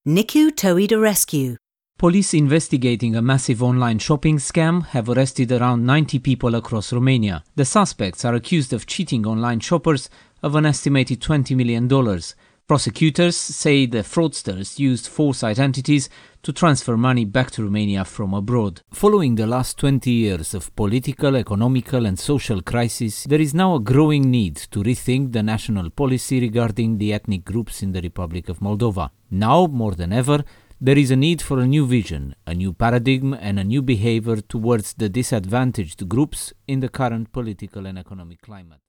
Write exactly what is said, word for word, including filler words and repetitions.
Nicu Towey to rescue. Police investigating a massive online shopping scam have arrested around ninety people across Romania. The suspects are accused of cheating online shoppers of an estimated twenty million dollars. Prosecutors say the fraudsters used false identities to transfer money back to Romania from abroad. Following the last twenty years of political, economical and social crisis, there is now a growing need to rethink the national policy regarding the ethnic groups in the Republic of Moldova. Now, more than ever, there is a need for a new vision, a new paradigm and a new behavior towards the disadvantaged groups in the current political and economic climate.